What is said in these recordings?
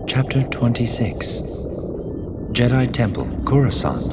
Chapter 26 Jedi Temple, Coruscant.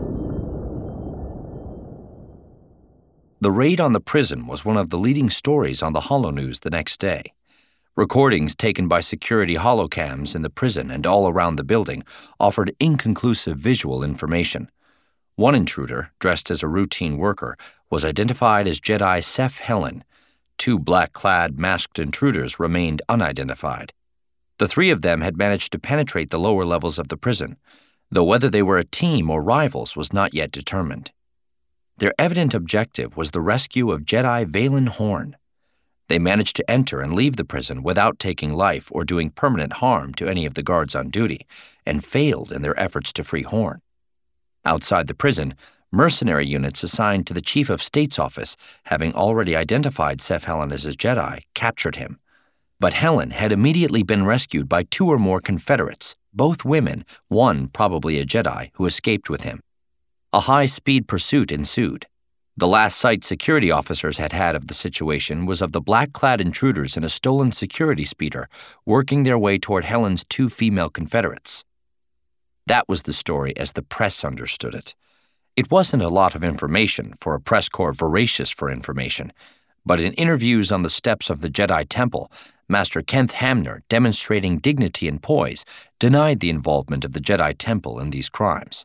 The raid on the prison was one of the leading stories on the HoloNews the next day. Recordings taken by security holocams in the prison and all around the building offered inconclusive visual information. One intruder, dressed as a routine worker, was identified as Jedi Seth Helen. Two black-clad, masked intruders remained unidentified. The three of them had managed to penetrate the lower levels of the prison, though whether they were a team or rivals was not yet determined. Their evident objective was the rescue of Jedi Valen Horn. They managed to enter and leave the prison without taking life or doing permanent harm to any of the guards on duty, and failed in their efforts to free Horn. Outside the prison, mercenary units assigned to the Chief of State's office, having already identified Seth Helen as a Jedi, captured him. But Helen had immediately been rescued by two or more Confederates, both women, one probably a Jedi, who escaped with him. A high-speed pursuit ensued. The last sight security officers had had of the situation was of the black-clad intruders in a stolen security speeder working their way toward Helen's two female Confederates. That was the story as the press understood it. It wasn't a lot of information for a press corps voracious for information, but in interviews on the steps of the Jedi Temple, Master Kenth Hamner, demonstrating dignity and poise, denied the involvement of the Jedi Temple in these crimes.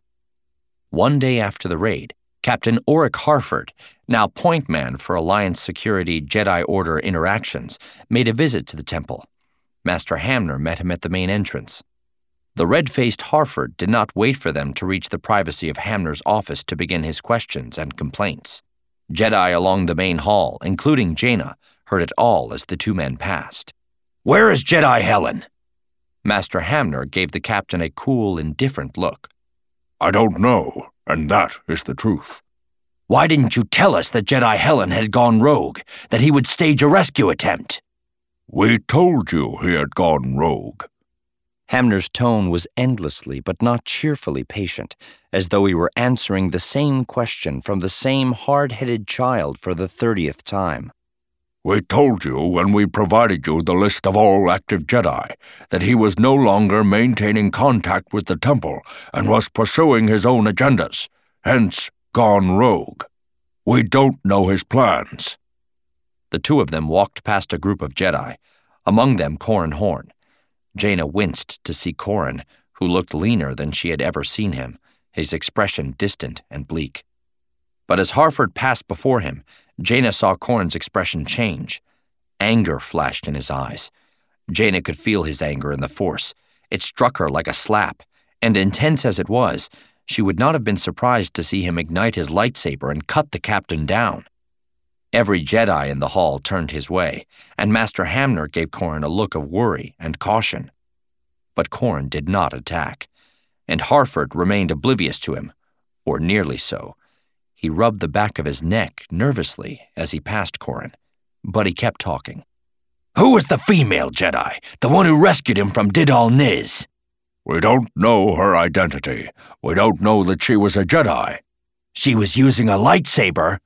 One day after the raid, Captain Auric Harford, now point man for Alliance Security Jedi Order interactions, made a visit to the temple. Master Hamner met him at the main entrance. The red-faced Harford did not wait for them to reach the privacy of Hamner's office to begin his questions and complaints. Jedi along the main hall, including Jaina, heard it all as the two men passed. "Where is Jedi Helen?" Master Hamner gave the captain a cool, indifferent look. "I don't know, and that is the truth." "Why didn't you tell us that Jedi Helen had gone rogue, that he would stage a rescue attempt?" "We told you he had gone rogue." Hamner's tone was endlessly but not cheerfully patient, as though he were answering the same question from the same hard-headed child for the 30th time. "We told you when we provided you the list of all active Jedi that he was no longer maintaining contact with the temple and was pursuing his own agendas, hence gone rogue. We don't know his plans." The two of them walked past a group of Jedi, among them Corran Horn. Jaina winced to see Corran, who looked leaner than she had ever seen him, his expression distant and bleak. But as Harford passed before him, Jaina saw Corran's expression change. Anger flashed in his eyes. Jaina could feel his anger in the Force. It struck her like a slap, and intense as it was, she would not have been surprised to see him ignite his lightsaber and cut the captain down. Every Jedi in the hall turned his way, and Master Hamner gave Corran a look of worry and caution. But Corran did not attack, and Harford remained oblivious to him, or nearly so. He rubbed the back of his neck nervously as he passed Corran, but he kept talking. "Who was the female Jedi, the one who rescued him from Didal Niz?" "We don't know her identity. We don't know that she was a Jedi." "She was using a lightsaber."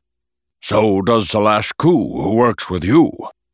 "So does Salash Ku, who works with you."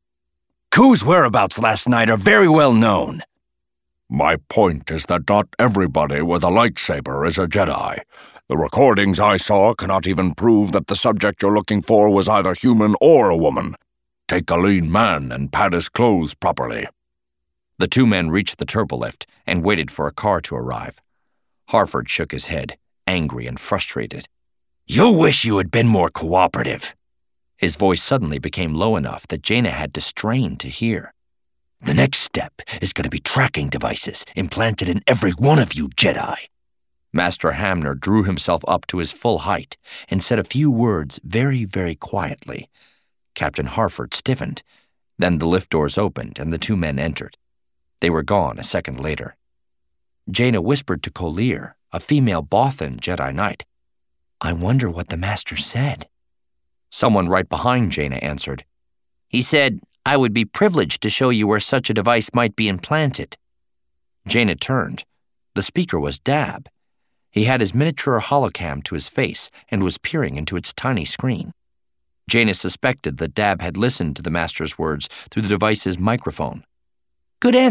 "Ku's whereabouts last night are very well known." "My point is that not everybody with a lightsaber is a Jedi. The recordings I saw cannot even prove that the subject you're looking for was either human or a woman. Take a lean man and pad his clothes properly." The two men reached the turbolift and waited for a car to arrive. Harford shook his head, angry and frustrated. "You wish you had been more cooperative." His voice suddenly became low enough that Jaina had to strain to hear. "The next step is going to be tracking devices implanted in every one of you Jedi." Master Hamner drew himself up to his full height and said a few words very, very quietly. Captain Harford stiffened. Then the lift doors opened and the two men entered. They were gone a second later. Jaina whispered to Kolir, a female Bothan Jedi Knight, "I wonder what the Master said." Someone right behind Jaina answered, "He said, I would be privileged to show you where such a device might be implanted." Jaina turned. The speaker was Dab. He had his miniature holocam to his face and was peering into its tiny screen. Jaina suspected that Dab had listened to the Master's words through the device's microphone. "Good answer.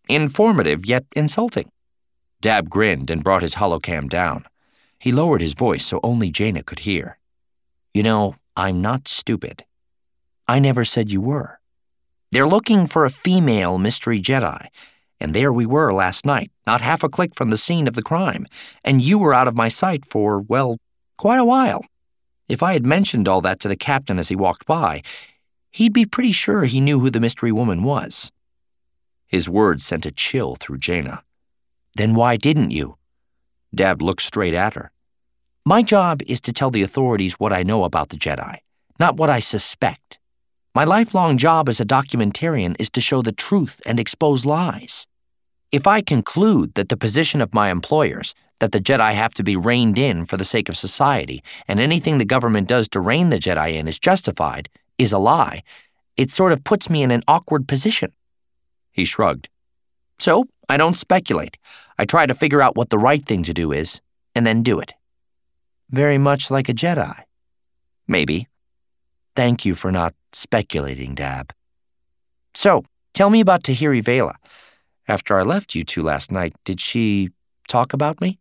Informative, yet insulting. Dab grinned and brought his holocam down. He lowered his voice so only Jaina could hear. You know, I'm not stupid. I never said you were. They're looking for a female mystery Jedi, and there we were last night, not half a click from the scene of the crime, and you were out of my sight for, well, quite a while. If I had mentioned all that to the captain as he walked by, he'd be pretty sure he knew who the mystery woman was. His words sent a chill through Jaina. Then why didn't you? Dab looked straight at her. My job is to tell the authorities what I know about the Jedi, not what I suspect. My lifelong job as a documentarian is to show the truth and expose lies. If I conclude that the position of my employers, that the Jedi have to be reined in for the sake of society, and anything the government does to rein the Jedi in is justified, is a lie, it sort of puts me in an awkward position. He shrugged. So, I don't speculate. I try to figure out what the right thing to do is, and then do it. Very much like a Jedi. Maybe. Thank you for not speculating, Dab. So, tell me about Tahiri Vela. After I left you two last night, did she talk about me?